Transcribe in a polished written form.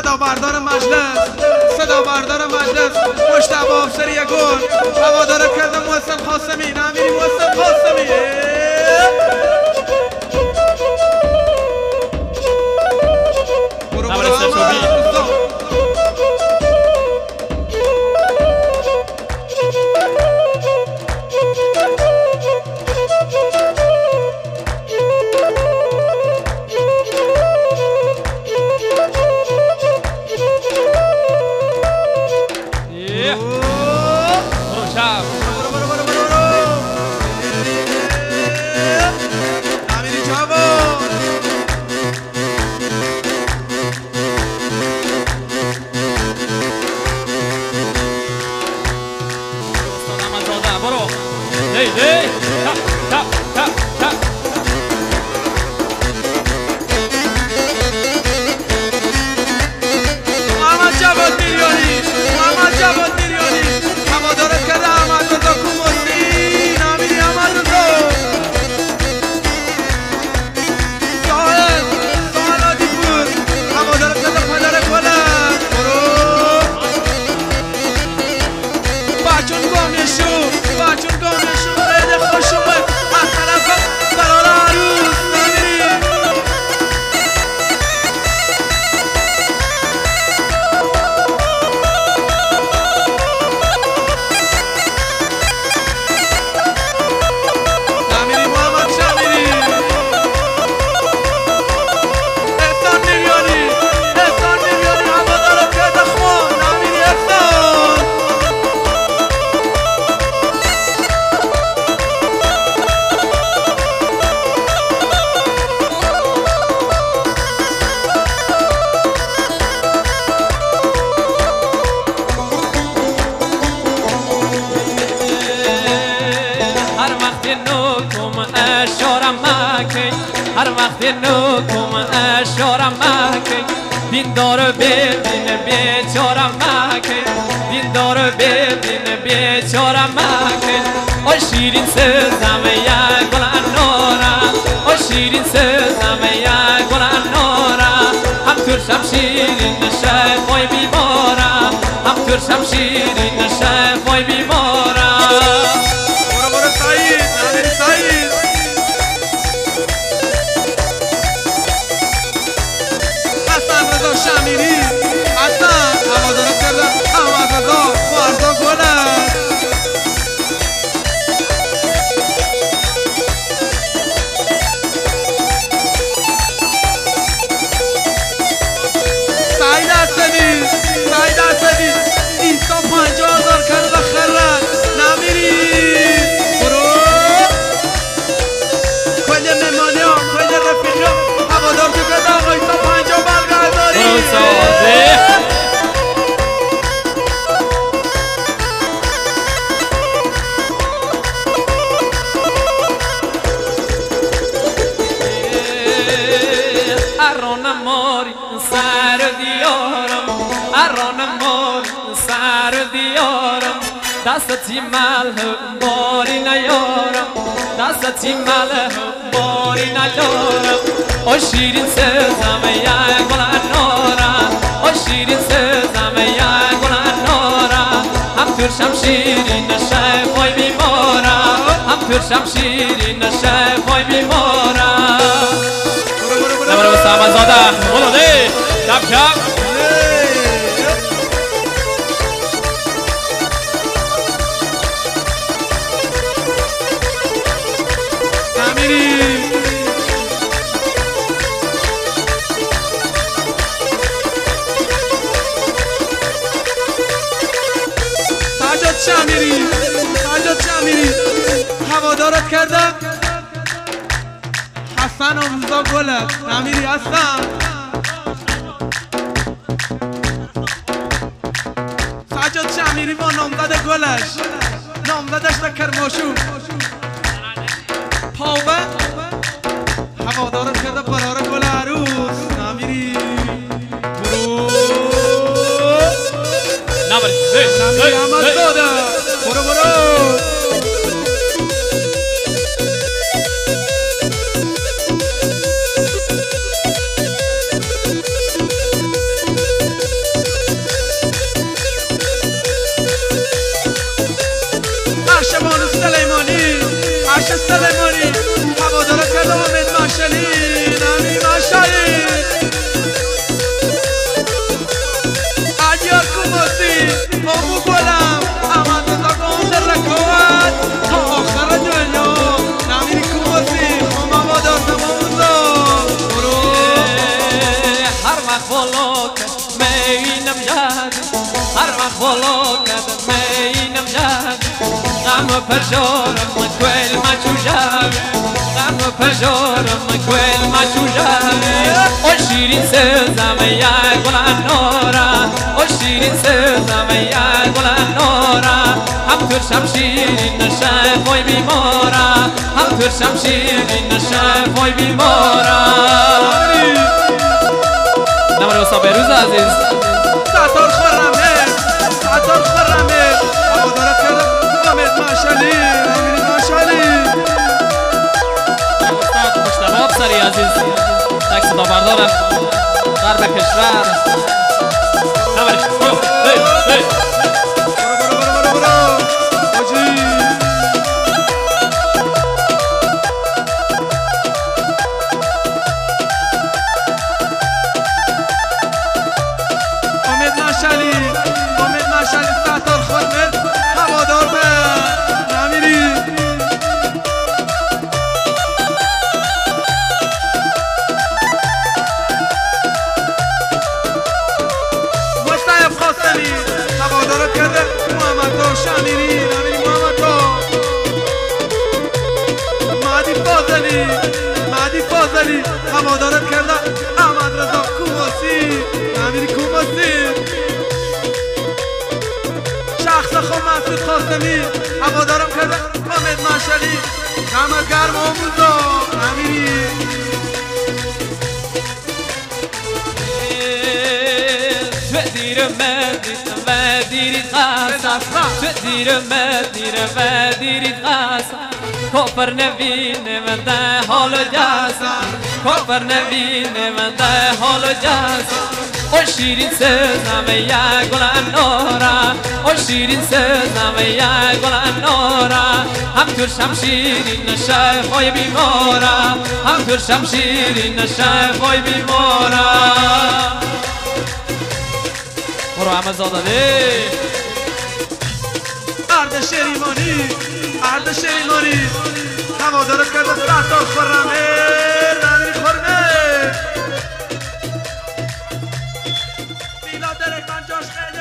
صدا بردار مجلس، صدا بردار مجلس، مجتبی افسری گل هوادار کرده محسن قاسمی. نمیری محسن قاسمی. برو برو احمد. هر وقت نکم اشارم مکن دین دارو ببین بیچارم مکن دین دارو ببین بیچارم مکن آ شیرین سزم یک گل انارم آ شیرین سزم یک گل انارم هم ترشم شیرین شفای بیمارم هم ترشم شیرین شفای بیمارم. برو برو سعید. نمیری سعید. شمیری حسن هوادارا کرده احمد رضا فردا گلن. سعید اسدی ایسا 50,000 کرده خرد. نمیری. برو کل مهمانی ها کل رفیقی ها هوادار تو کرده آقا ایسا 50 برگرداری. ارانم ماری سر دیارم ارانم ماری سر دیارم دستی ملح باری نیارم دستی ملح باری نیارم آ شیرین سزم یک گل انارم آ شیرین سزم یک گل انارم هم ترشم شیرین شفای بیمارم هم ترشم شیرین شفای بیمارم. برو سامان زاده برو دی کپ کپ. نمیری. سجاد شمیری هوادارت کردم حسن امروزا گلت. نمیری حسن. سجاد شمیری با نامزد گلش نامزدش به کرماشو پاوه هوادارت کرده برار گل عروس. نمیری. برو نمیری احمد زاده. برو برو. سلیمانی هوادار کرده حامد مشعلی نامیری مشعلی علیار کوماسی امو گلم احمد رضا گم در رکوت تا آخر دنیا نامیری کوماسی هم هوادار نمازم برو هر وقت بالا مینم یاد هر وقت بالا مینم یاد غم و پژارم کل ما چوجاب غم و پژارم کل ما چوجاب او شیرین سزم یا گل نورا او شیرین سزم یا گل نورا هم تو شمشیرین نشفای بیمارا هم تو شمشیرین نشفای بیمارا نمره استاد بهروز عزیز ستار خرمه ستار خرمه هوادار کرده حامد مشعلی نامیری مشعلی استاد مجتبی افسری عزیز تک صدا بردارم غرب کشور نمره برو حاجی حامد مشعلی ستار خرمه هوادار به نامیری مصطفی قاسمی هوادار کرده محمد شامیری نامیری محمد مهدی فاضلی هوادار کرده احمد رضا کوماسی نامیری کوماسی شخص خود مسعود قاسمی هوادارم کرده حامد مشعلی دم گرم آموزا نامیری تدير مدير غاسة تدير مدير غاسة كفر نبين من ده حال جاسة كفر نبين من ده حال جاسة او شیرین سزم یا گل نورا او شیرین سزم یا گل نورا هم تو شمشیرین نشفای بیمارا هم تو شمشیرین نشفای بیمارا برو همه زاداده ارد شریمانی هوادارت کرده ستار خرمه نامیری خرمه میلاد درکان جاش خیلی